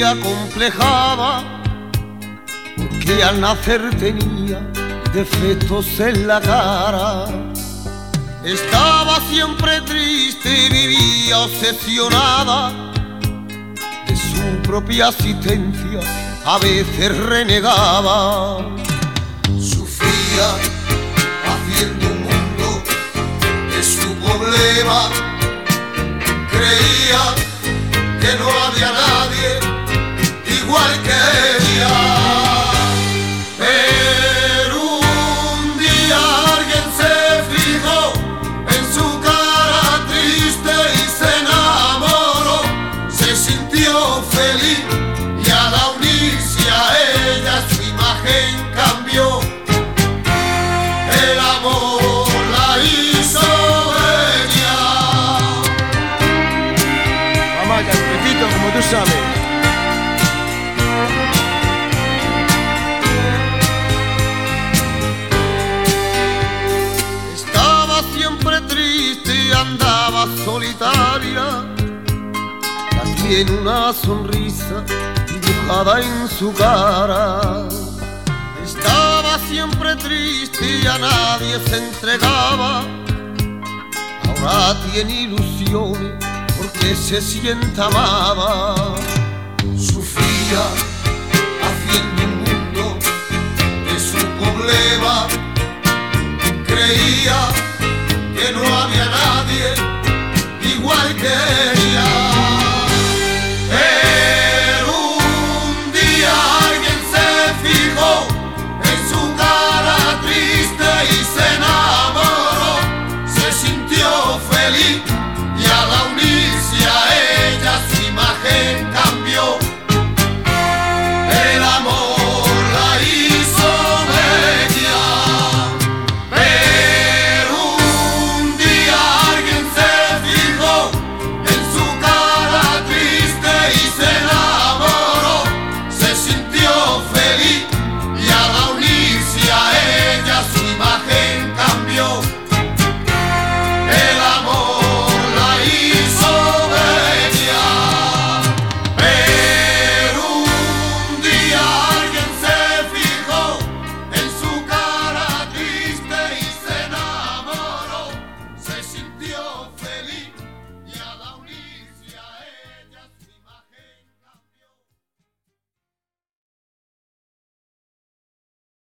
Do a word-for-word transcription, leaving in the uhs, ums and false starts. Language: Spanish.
acomplejaba porque al nacer tenía defectos en la cara. Estaba siempre triste y vivía obsesionada de su propia existencia, a veces renegaba. Sufría haciendo un mundo de su problema, creía que no había nadie igual que ella. Pero un día alguien se fijó en su cara triste y se enamoró, se sintió feliz y al unirse a ella su imagen cambió. El amor la hizo ella. Mamá, ya repito como tú sabes. Estaba siempre triste y andaba solitaria. Ya tiene una sonrisa dibujada en su cara. Estaba siempre triste y a nadie se entregaba. Ahora tiene ilusiones porque se siente amada. Sufría